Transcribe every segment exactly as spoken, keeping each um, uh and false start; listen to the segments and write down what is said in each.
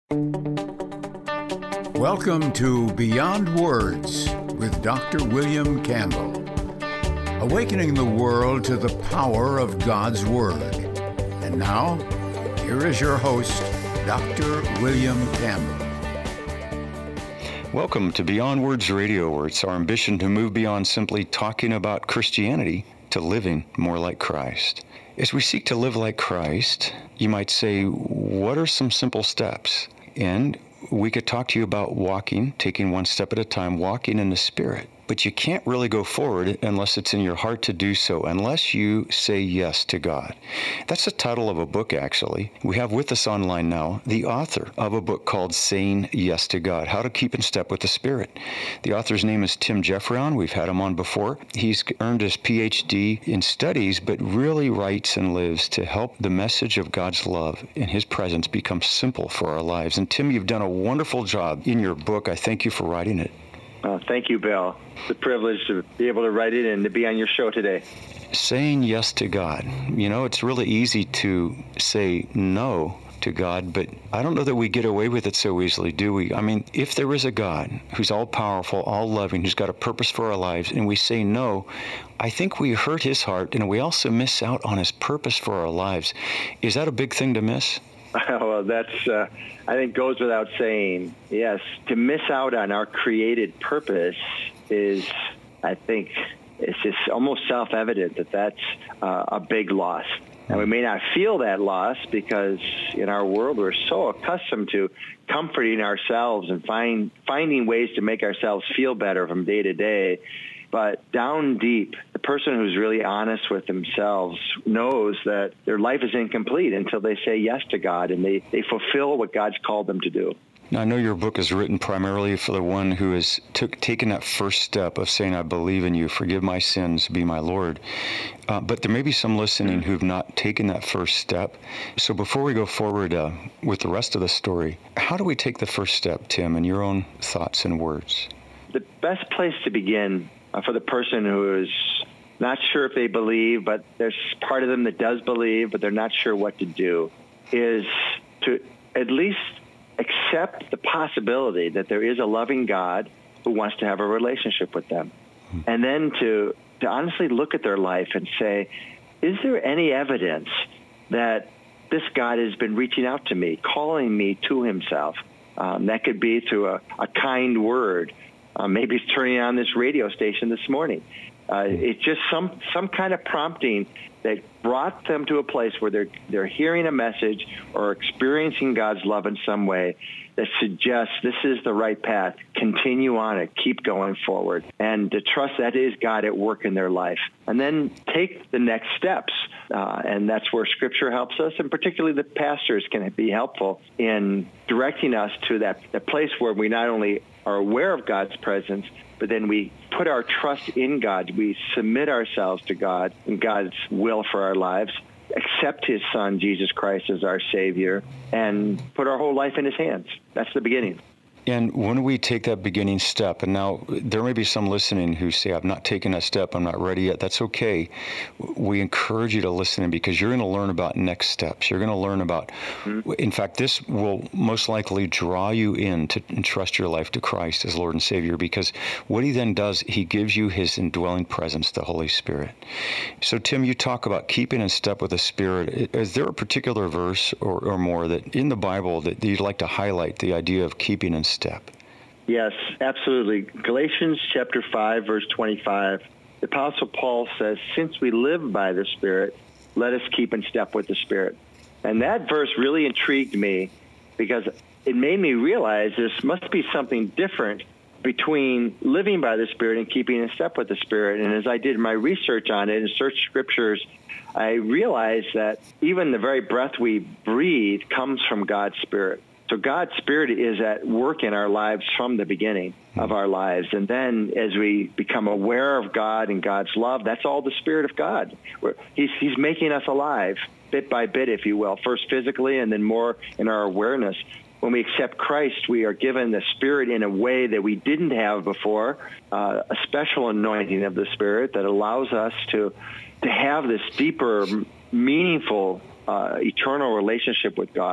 Welcome to Beyond Words with Doctor William Campbell, awakening the world to the power of God's Word. And now, here is your host, Doctor William Campbell. Welcome to Beyond Words Radio, where it's our ambition to move beyond simply talking about Christianity to living more like Christ. As we seek to live like Christ, you might say, what are some simple steps? And we could talk to you about walking, taking one step at a time, walking in the Spirit. But you can't really go forward unless it's in your heart to do so, unless you say yes to God. That's the title of a book, actually. We have with us online now the author of a book called Saying Yes to God, How to Keep in Step with the Spirit. The author's name is Tim Jeffrion. We've had him on before. He's earned his P H D in studies, but really writes and lives to help the message of God's love and His presence become simple for our lives. And Tim, you've done a wonderful job in your book. I thank you for writing it. Uh, thank you, Bill. It's a privilege to be able to write it and to be on your show today. Saying yes to God. You know, it's really easy to say no to God, but I don't know that we get away with it so easily, do we? I mean, if there is a God who's all-powerful, all-loving, who's got a purpose for our lives, and we say no, I think we hurt His heart, and we also miss out on His purpose for our lives. Is that a big thing to miss? Well, that's, uh, I think, goes without saying. Yes, to miss out on our created purpose is, I think, it's just almost self-evident that that's uh, a big loss. And we may not feel that loss because in our world we're so accustomed to comforting ourselves and find, finding ways to make ourselves feel better from day to day. But down deep, the person who's really honest with themselves knows that their life is incomplete until they say yes to God and they, they fulfill what God's called them to do. Now, I know your book is written primarily for the one who has took, taken that first step of saying, I believe in you, forgive my sins, be my Lord. Uh, but there may be some listening who've not taken that first step. So before we go forward uh, with the rest of the story, how do we take the first step, Tim, in your own thoughts and words? The best place to begin uh, for the person who is not sure if they believe, but there's part of them that does believe, but they're not sure what to do, is to at least accept the possibility that there is a loving God who wants to have a relationship with them. Hmm. And then to, to honestly look at their life and say, is there any evidence that this God has been reaching out to me, calling me to Himself? Um, that could be through a, a kind word. Uh, maybe it's turning on this radio station this morning. Uh, it's just some some kind of prompting that brought them to a place where they're they're hearing a message or experiencing God's love in some way that suggests this is the right path. Continue on it. Keep going forward. And to trust that is God at work in their life. And then take the next steps. Uh, and that's where Scripture helps us, and particularly the pastors can be helpful in directing us to that, that place where we not only are aware of God's presence, but then we put our trust in God. We submit ourselves to God and God's will for our lives, accept His Son, Jesus Christ, as our Savior, and put our whole life in His hands. That's the beginning. And when we take that beginning step, and now there may be some listening who say, I've not taken that step, I'm not ready yet. That's okay. We encourage you to listen in because you're going to learn about next steps. You're going to learn about, mm-hmm. in fact, this will most likely draw you in to entrust your life to Christ as Lord and Savior, because what He then does, He gives you His indwelling presence, the Holy Spirit. So, Tim, you talk about keeping in step with the Spirit. Is there a particular verse or, or more that in the Bible that you'd like to highlight the idea of keeping in step? Yes, absolutely. Galatians chapter five, verse twenty-five, the Apostle Paul says, since we live by the Spirit, let us keep in step with the Spirit. And that verse really intrigued me because it made me realize there must be something different between living by the Spirit and keeping in step with the Spirit. And as I did my research on it and searched Scriptures, I realized that even the very breath we breathe comes from God's Spirit. So God's Spirit is at work in our lives from the beginning of our lives. And then as we become aware of God and God's love, that's all the Spirit of God. We're, he's, he's making us alive bit by bit, if you will, first physically and then more in our awareness. When we accept Christ, we are given the Spirit in a way that we didn't have before, uh, a special anointing of the Spirit that allows us to, to have this deeper, meaningful, uh, eternal relationship with God.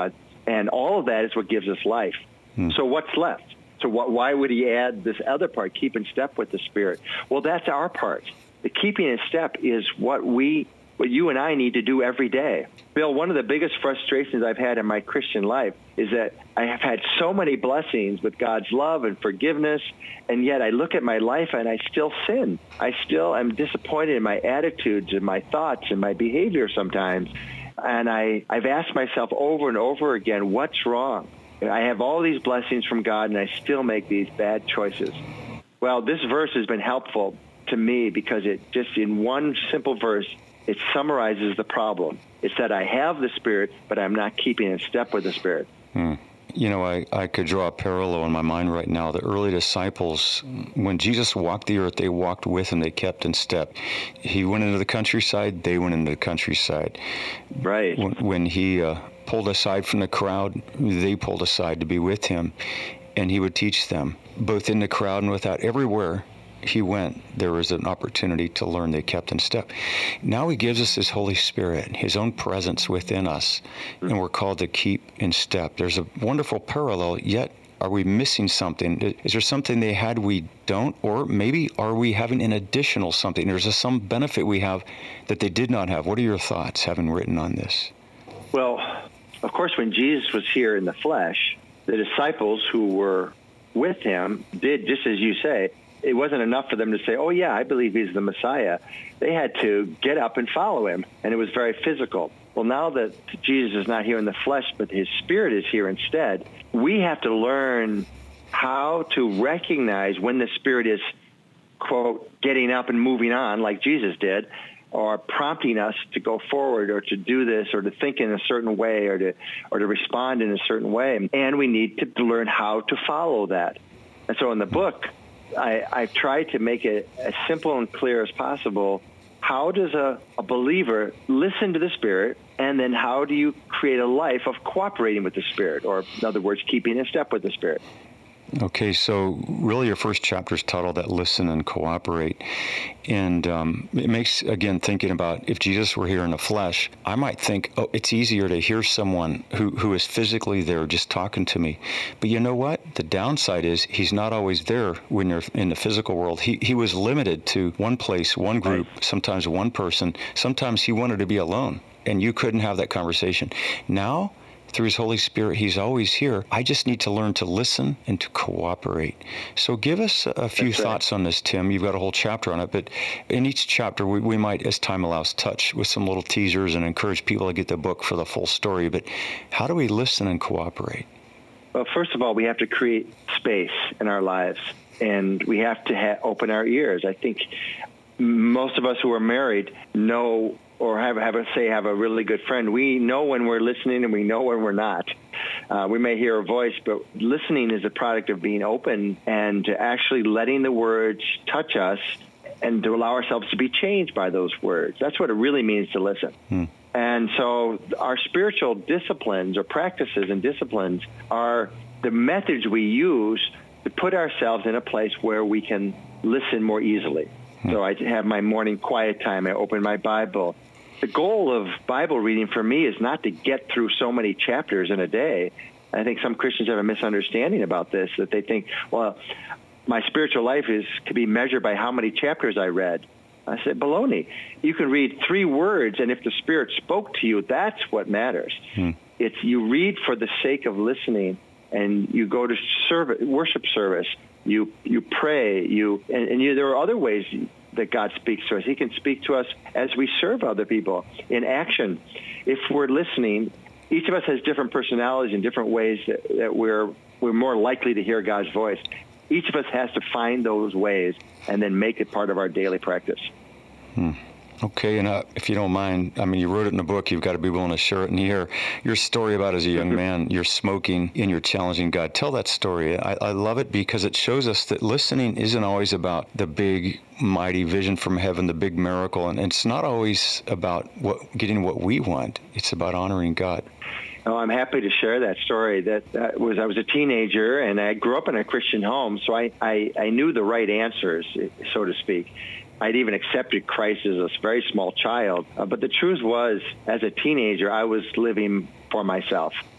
And all of that is what gives us life. Hmm. So what's left? So what, why would he add this other part, keep in step with the Spirit? Well, that's our part. The keeping in step is what we, what you and I need to do every day. Bill, one of the biggest frustrations I've had in my Christian life is that I have had so many blessings with God's love and forgiveness, and yet I look at my life and I still sin. I still am disappointed in my attitudes and my thoughts and my behavior sometimes. And I, I've asked myself over and over again, what's wrong? I have all these blessings from God, and I still make these bad choices. Well, this verse has been helpful to me because it just, in one simple verse, it summarizes the problem. It's that I have the Spirit, but I'm not keeping in step with the Spirit. Hmm. You know, I, I could draw a parallel in my mind right now. The early disciples, when Jesus walked the earth, they walked with him. They kept in step. He went into the countryside. They went into the countryside. Right. When, when he uh, pulled aside from the crowd, they pulled aside to be with him. And he would teach them, both in the crowd and without. Everywhere he went, there was an opportunity to learn. They kept in step. Now he gives us his Holy Spirit, his own presence within us, and we're called to keep in step. There's a wonderful parallel, yet are we missing something? Is there something they had we don't? Or maybe are we having an additional something? There's a, some benefit we have that they did not have. What are your thoughts, having written on this? Well, of course, when Jesus was here in the flesh, the disciples who were with him did, just as you say, it wasn't enough for them to say, oh, yeah, I believe he's the Messiah. They had to get up and follow him, and it was very physical. Well, now that Jesus is not here in the flesh, but his Spirit is here instead, we have to learn how to recognize when the Spirit is, quote, getting up and moving on like Jesus did, or prompting us to go forward or to do this or to think in a certain way or to or to respond in a certain way. And we need to learn how to follow that. And so in the book, I, I've tried to make it as simple and clear as possible. How does a, a believer listen to the Spirit, and then how do you create a life of cooperating with the Spirit, or in other words, keeping in step with the Spirit? Okay, so really your first chapter is titled that Listen and Cooperate. And um, it makes, again, thinking about if Jesus were here in the flesh, I might think, oh, it's easier to hear someone who, who is physically there just talking to me. But you know what? The downside is he's not always there when you're in the physical world. He, he was limited to one place, one group, sometimes one person. Sometimes he wanted to be alone, and you couldn't have that conversation. Now, through his Holy Spirit, he's always here. I just need to learn to listen and to cooperate. So give us a few That's thoughts right. on this, Tim. You've got a whole chapter on it, but in each chapter, we, we might, as time allows, touch with some little teasers and encourage people to get the book for the full story. But how do we listen and cooperate? Well, first of all, we have to create space in our lives, and we have to ha- open our ears. I think most of us who are married know or have, have a, say have a really good friend. We know when we're listening and we know when we're not. Uh, we may hear a voice, but listening is a product of being open and actually letting the words touch us and to allow ourselves to be changed by those words. That's what it really means to listen. Hmm. And so our spiritual disciplines or practices and disciplines are the methods we use to put ourselves in a place where we can listen more easily. So I have my morning quiet time. I open my Bible. The goal of Bible reading for me is not to get through so many chapters in a day. I think some Christians have a misunderstanding about this, that they think, well, my spiritual life is could be measured by how many chapters I read. I said, baloney. You can read three words, and if the Spirit spoke to you, that's what matters. Hmm. It's you read for the sake of listening, and you go to service, worship service. You you pray, you and, and you, there are other ways that God speaks to us. He can speak to us as we serve other people in action. If we're listening, each of us has different personalities and different ways that, that we're we're more likely to hear God's voice. Each of us has to find those ways and then make it part of our daily practice. Hmm. Okay, and uh, if you don't mind, I mean, you wrote it in a book. You've got to be willing to share it in here. Your story about as a young man, you're smoking and you're challenging God. Tell that story. I, I love it because it shows us that listening isn't always about the big, mighty vision from heaven, the big miracle, and it's not always about what getting what we want. It's about honoring God. Oh, I'm happy to share that story. That, that was I was a teenager, and I grew up in a Christian home, so I, I, I knew the right answers, so to speak. I'd even accepted Christ as a very small child. Uh, but the truth was, as a teenager, I was living for myself.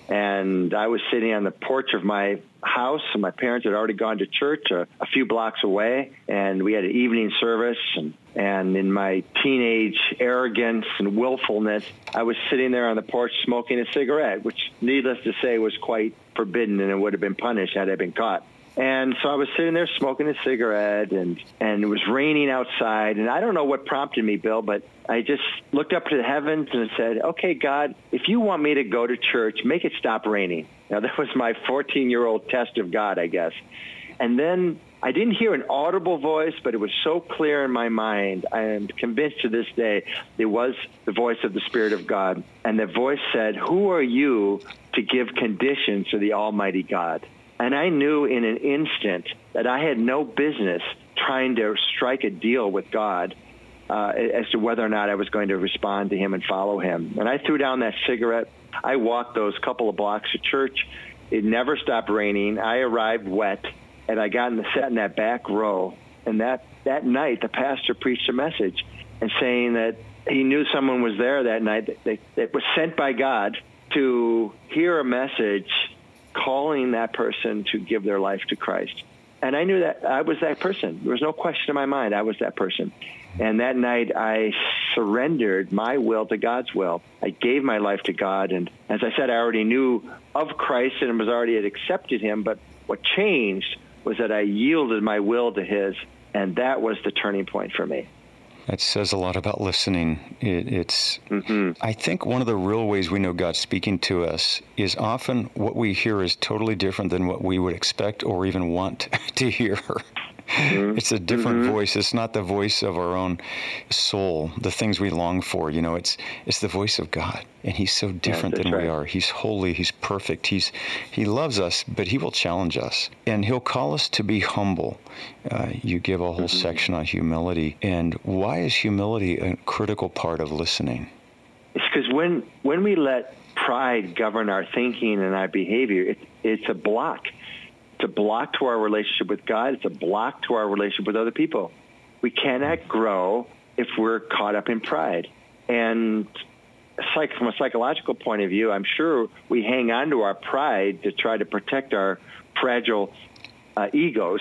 And I was sitting on the porch of my house, and my parents had already gone to church a, a few blocks away, and we had an evening service. And, and in my teenage arrogance and willfulness, I was sitting there on the porch smoking a cigarette, which, needless to say, was quite forbidden, and it would have been punished had I been caught. And so I was sitting there smoking a cigarette, and, and it was raining outside. And I don't know what prompted me, Bill, but I just looked up to the heavens and said, okay, God, if you want me to go to church, make it stop raining. Now, that was my fourteen-year-old test of God, I guess. And then I didn't hear an audible voice, but it was so clear in my mind. I am convinced to this day it was the voice of the Spirit of God. And the voice said, who are you to give conditions to the Almighty God? And I knew in an instant that I had no business trying to strike a deal with God uh, as to whether or not I was going to respond to him and follow him. And I threw down that cigarette. I walked those couple of blocks to church. It never stopped raining. I arrived wet, and I got in the sat in that back row. And that, that night, the pastor preached a message and saying that he knew someone was there that night that, that, that was sent by God to hear a message calling that person to give their life to Christ. And I knew that I was that person. There was no question in my mind. I was that person. And that night I surrendered my will to God's will. I gave my life to God. And as I said, I already knew of Christ and was already had accepted him. But what changed was that I yielded my will to his. And that was the turning point for me. That says a lot about listening. It, it's, mm-hmm. I think one of the real ways we know God's speaking to us is often what we hear is totally different than what we would expect or even want to hear. Mm-hmm. It's a different mm-hmm. voice. It's not the voice of our own soul, the things we long for. You know, it's it's the voice of God, and he's so different yeah, than right. we are. He's holy. He's perfect. He's he loves us, but he will challenge us, and he'll call us to be humble. Uh, you give a whole mm-hmm. section on humility, and why is humility a critical part of listening? It's because when when we let pride govern our thinking and our behavior, it, it's a block. It's a block to our relationship with God. It's a block to our relationship with other people. We cannot grow if we're caught up in pride. And psych, from a psychological point of view, I'm sure we hang on to our pride to try to protect our fragile uh, egos.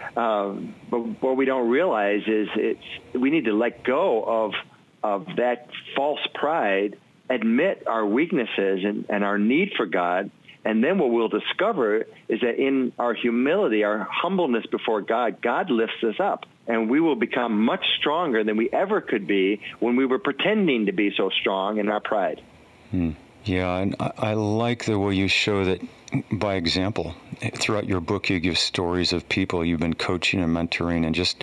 Um, but what we don't realize is it's we need to let go of of that false pride, admit our weaknesses and, and our need for God. And then what we'll discover is that in our humility, our humbleness before God, God lifts us up. And we will become much stronger than we ever could be when we were pretending to be so strong in our pride. Hmm. Yeah, and I, I like the way you show that by example. Throughout your book, you give stories of people you've been coaching and mentoring, and just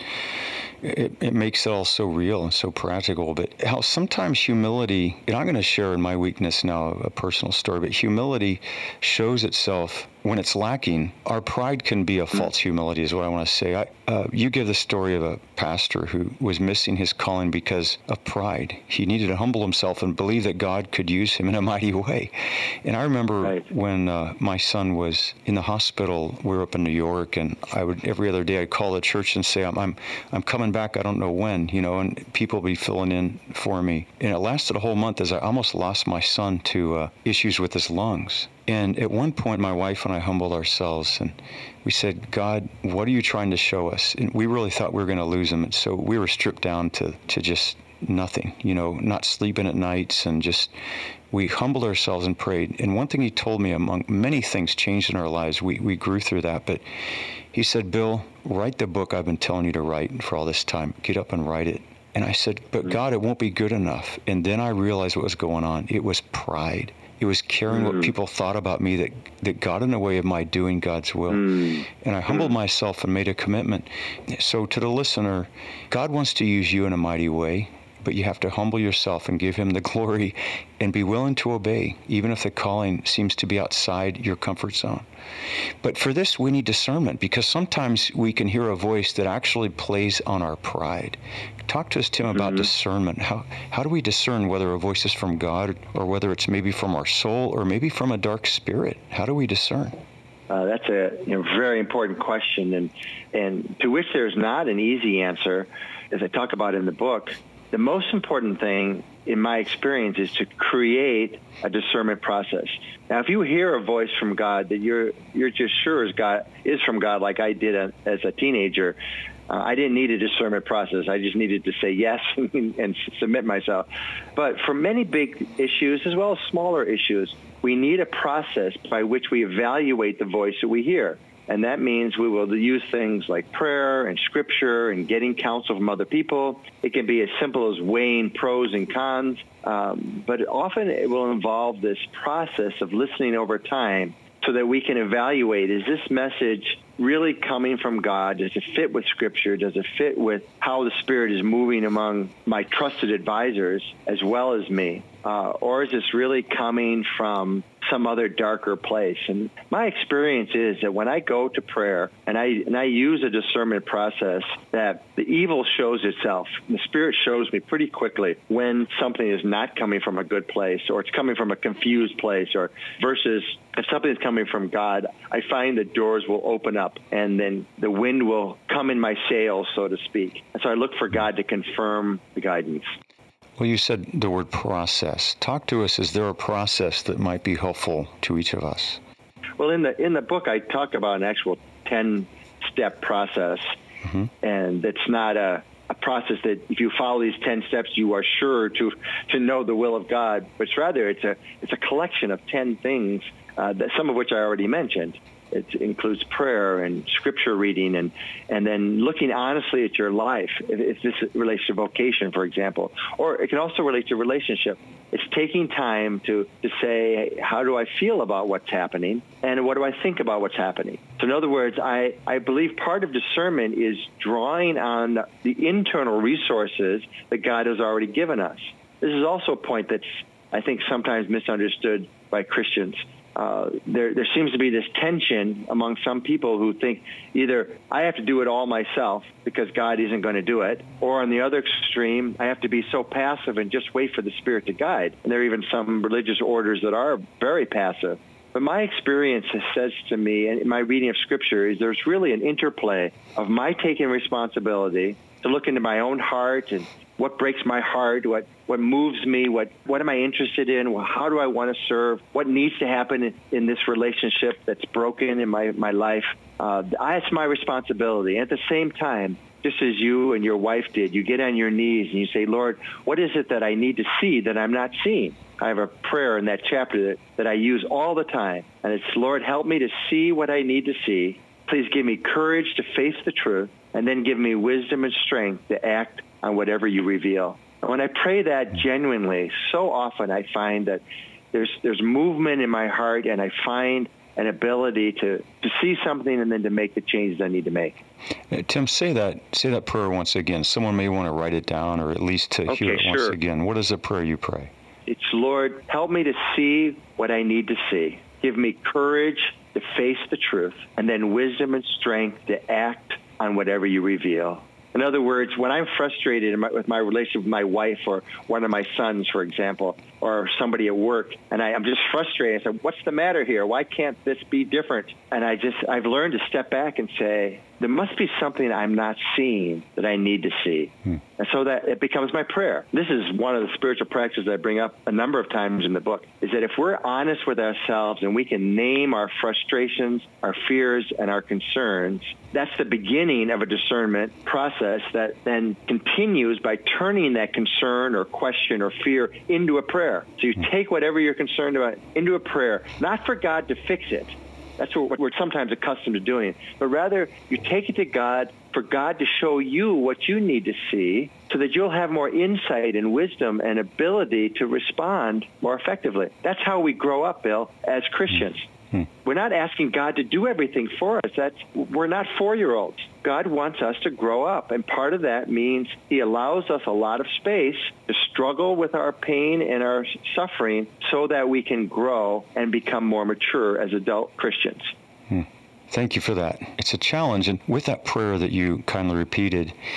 it, it makes it all so real and so practical. But how sometimes humility, and I'm going to share in my weakness now a personal story, but humility shows itself when it's lacking. Our pride can be a false humility is what I want to say. I, uh, you give the story of a pastor who was missing his calling because of pride. He needed to humble himself and believe that God could use him in a mighty way. And I remember right. when uh, my son was in the hospital, we were up in New York, and I would every other day I'd call the church and say, I'm I'm, I'm coming back, I don't know when, you know, and people would be filling in for me. And it lasted a whole month as I almost lost my son to uh, issues with his lungs. And at one point, my wife and I humbled ourselves, and we said, God, what are you trying to show us? And we really thought we were going to lose him. And so we were stripped down to, to just nothing, you know, not sleeping at nights, and just, we humbled ourselves and prayed. And one thing he told me, among many things changed in our lives, we, we grew through that, but he said, Bill, write the book I've been telling you to write for all this time. Get up and write it. And I said, but God, it won't be good enough. And then I realized what was going on. It was pride. It was caring mm. what people thought about me that, that got in the way of my doing God's will. Mm. And I humbled mm. myself and made a commitment. So to the listener, God wants to use you in a mighty way, but you have to humble yourself and give him the glory and be willing to obey, even if the calling seems to be outside your comfort zone. But for this, we need discernment, because sometimes we can hear a voice that actually plays on our pride. Talk to us, Tim, about mm-hmm. discernment. How how do we discern whether a voice is from God or whether it's maybe from our soul or maybe from a dark spirit? How do we discern? Uh, that's a you know, very important question, and and to which there's not an easy answer, as I talk about in the book. The most important thing in my experience, is to create a discernment process. Now, if you hear a voice from God that you're you're just sure is God is from God, like I did a, as a teenager, uh, I didn't need a discernment process. I just needed to say yes and, and submit myself. But for many big issues, as well as smaller issues, we need a process by which we evaluate the voice that we hear. And that means we will use things like prayer and scripture and getting counsel from other people. It can be as simple as weighing pros and cons, um, but often it will involve this process of listening over time so that we can evaluate, is this message really coming from God? Does it fit with Scripture? Does it fit with how the Spirit is moving among my trusted advisors as well as me? Uh, or is this really coming from some other darker place? And my experience is that when I go to prayer and I and I use a discernment process, that the evil shows itself. The Spirit shows me pretty quickly when something is not coming from a good place, or it's coming from a confused place, or versus if something is coming from God, I find that doors will open up and then the wind will come in my sails, so to speak. And so I look for God to confirm the guidance. Well, you said the word process. Talk to us. Is there a process that might be helpful to each of us? Well, in the in the book, I talk about an actual ten-step process, mm-hmm. and it's not a, a process that if you follow these ten steps, you are sure to to know the will of God. But rather, it's a it's a collection of ten things, uh, that some of which I already mentioned. It includes prayer and scripture reading, and, and then looking honestly at your life, if, if this relates to vocation, for example. Or it can also relate to relationship. It's taking time to, to say, how do I feel about what's happening, and what do I think about what's happening? So in other words, I, I believe part of discernment is drawing on the internal resources that God has already given us. This is also a point that's, I think, sometimes misunderstood by Christians. Uh, there, there seems to be this tension among some people who think either I have to do it all myself because God isn't going to do it, or on the other extreme, I have to be so passive and just wait for the Spirit to guide. And there are even some religious orders that are very passive. But my experience says to me, and my reading of Scripture, is there's really an interplay of my taking responsibility to look into my own heart and what breaks my heart, what, what moves me, what, what am I interested in, how do I want to serve, what needs to happen in, in this relationship that's broken in my, my life. Uh, that's my responsibility. And at the same time, just as you and your wife did, you get on your knees and you say, Lord, what is it that I need to see that I'm not seeing? I have a prayer in that chapter that, that I use all the time. And it's, Lord, help me to see what I need to see. Please give me courage to face the truth, and then give me wisdom and strength to act on whatever you reveal. And when I pray that genuinely, so often I find that there's there's movement in my heart, and I find an ability to, to see something and then to make the changes I need to make. Uh, Tim, say that say that prayer once again. Someone may want to write it down, or at least to okay, hear it sure. once again. What is the prayer you pray? It's, Lord, help me to see what I need to see. Give me courage to face the truth, and then wisdom and strength to act on whatever you reveal. In other words, when I'm frustrated in my, with my relationship with my wife or one of my sons, for example, or somebody at work, and I, I'm just frustrated, I say, what's the matter here? Why can't this be different? And I just, I've learned to step back and say, there must be something I'm not seeing that I need to see. Hmm. And so that it becomes my prayer. This is one of the spiritual practices that I bring up a number of times in the book, is that if we're honest with ourselves and we can name our frustrations, our fears, and our concerns, that's the beginning of a discernment process that then continues by turning that concern or question or fear into a prayer. So you take whatever you're concerned about into a prayer, not for God to fix it. That's what we're sometimes accustomed to doing. But rather, you take it to God for God to show you what you need to see so that you'll have more insight and wisdom and ability to respond more effectively. That's how we grow up, Bill, as Christians. Hmm. We're not asking God to do everything for us. That's, we're not four-year-olds. God wants us to grow up, and part of that means he allows us a lot of space to struggle with our pain and our suffering so that we can grow and become more mature as adult Christians. Hmm. Thank you for that. It's a challenge, and with that prayer that you kindly repeated,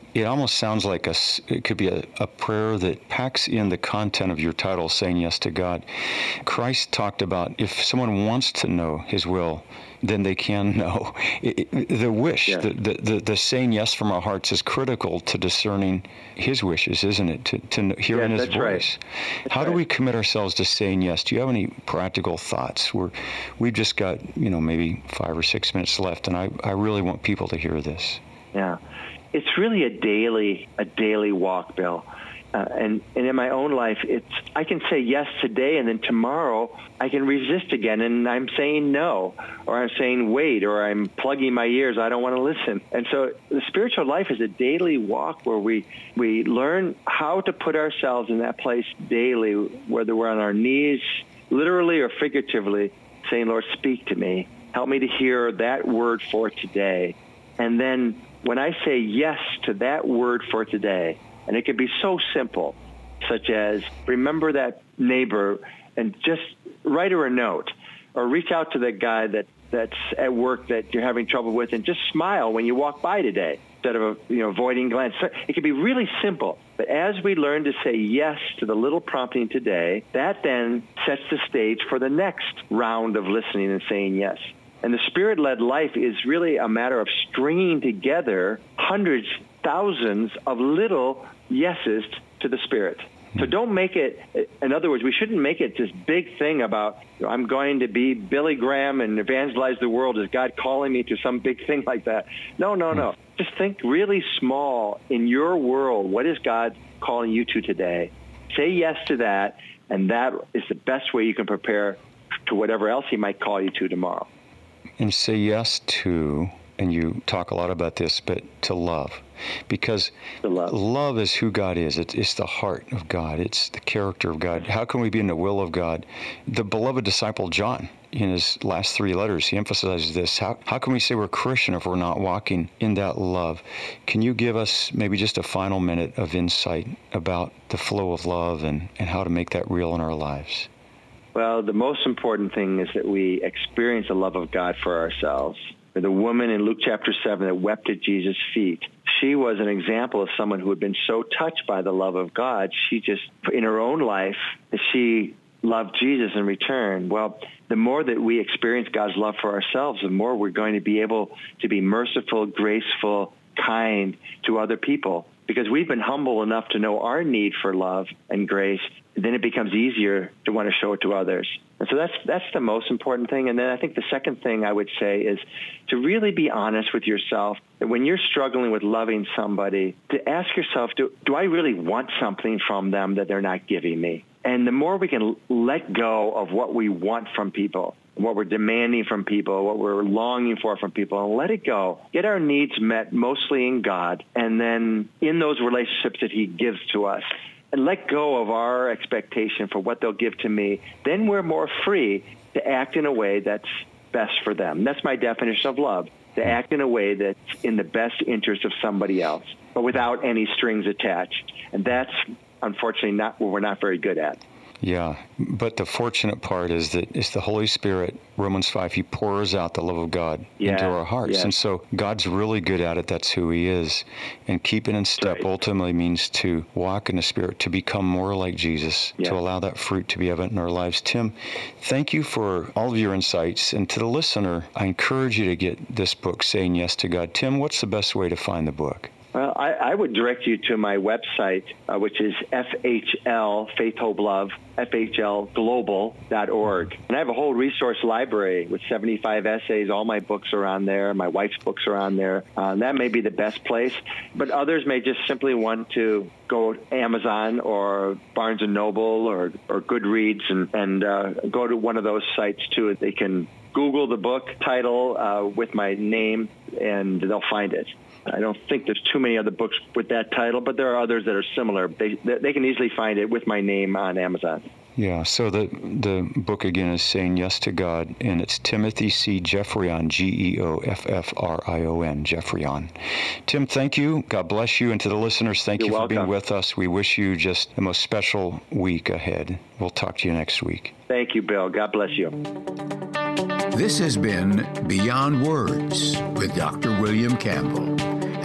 it almost sounds like a, it could be a, a prayer that packs in the content of your title, Saying Yes to God. Christ talked about if someone wants to know his will, then they can know. It, it, the wish, yeah. the, the, the, the saying yes from our hearts is critical to discerning his wishes, isn't it? To, to hearing yeah, his that's voice. Right. That's How right. do we commit ourselves to saying yes? Do you have any practical thoughts? We're, we've just got, you know, maybe five or six minutes left, and I, I really want people to hear this. Yeah. It's really a daily, a daily walk, Bill. Uh, and, and in my own life, it's I can say yes today, and then tomorrow I can resist again, and I'm saying no, or I'm saying wait, or I'm plugging my ears, I don't want to listen. And so the spiritual life is a daily walk where we, we learn how to put ourselves in that place daily, whether we're on our knees, literally or figuratively, saying, Lord, speak to me. Help me to hear that word for today. And then when I say yes to that word for today, and it can be so simple, such as remember that neighbor and just write her a note, or reach out to that guy that, that's at work that you're having trouble with, and just smile when you walk by today instead of you know avoiding glance. It can be really simple. But as we learn to say yes to the little prompting today, that then sets the stage for the next round of listening and saying yes. And the Spirit-led life is really a matter of stringing together hundreds, thousands of little yeses to the Spirit. So don't make it, in other words, we shouldn't make it this big thing about, you know, I'm going to be Billy Graham and evangelize the world. Is God calling me to some big thing like that? No, no, no. Just think really small in your world. What is God calling you to today? Say yes to that, and that is the best way you can prepare to whatever else he might call you to tomorrow. And say yes to, and you talk a lot about this, but to love. Because love. love is who God is. It's, it's the heart of God. It's the character of God. How can we be in the will of God? The beloved disciple John, in his last three letters, he emphasizes this. How, how can we say we're Christian if we're not walking in that love? Can you give us maybe just a final minute of insight about the flow of love and, and how to make that real in our lives? Well, the most important thing is that we experience the love of God for ourselves. The woman in Luke chapter seven that wept at Jesus' feet, she was an example of someone who had been so touched by the love of God, she just, in her own life, she loved Jesus in return. Well, the more that we experience God's love for ourselves, the more we're going to be able to be merciful, graceful, kind to other people. Because we've been humble enough to know our need for love and grace, then it becomes easier to want to show it to others. And so that's that's the most important thing. And then I think the second thing I would say is to really be honest with yourself. That when you're struggling with loving somebody, to ask yourself, do, do I really want something from them that they're not giving me? And the more we can let go of what we want from people, what we're demanding from people, what we're longing for from people, and let it go. Get our needs met mostly in God, and then in those relationships that he gives to us. And let go of our expectation for what they'll give to me. Then we're more free to act in a way that's best for them. That's my definition of love, to act in a way that's in the best interest of somebody else, but without any strings attached. And that's, unfortunately, not what we're not very good at. Yeah, but the fortunate part is that it's the Holy Spirit, Romans five, he pours out the love of God yeah, into our hearts. yeah. And so God's really good at it. That's who he is. And keeping in step right. ultimately means to walk in the Spirit, to become more like Jesus, yeah. to allow that fruit to be evident in our lives. Tim, thank you for all of your insights. And to the listener, I encourage you to get this book, Saying Yes to God. Tim, what's the best way to find the book? Well, I, I would direct you to my website, uh, which is F H L, Faith, Hope, Love, F H L global dot org. And I have a whole resource library with seventy-five essays. All my books are on there. My wife's books are on there. Uh, that may be the best place. But others may just simply want to go to Amazon or Barnes and Noble or, or Goodreads and, and uh, go to one of those sites, too. They can Google the book title uh, with my name, and they'll find it. I don't think there's too many other books with that title, but there are others that are similar. They they can easily find it with my name on Amazon. Yeah, so the the book, again, is Saying Yes to God, and it's Timothy C. Geoffrion, G E O F F R I O N, Geoffrion. Tim, thank you. God bless you. And to the listeners, thank You're you for welcome. being with us. We wish you just the most special week ahead. We'll talk to you next week. Thank you, Bill. God bless you. This has been Beyond Words with Doctor William Campbell.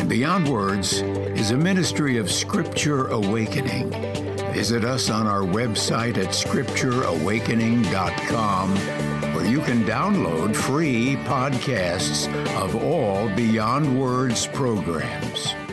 And Beyond Words is a ministry of Scripture Awakening. Visit us on our website at scripture awakening dot com, where you can download free podcasts of all Beyond Words programs.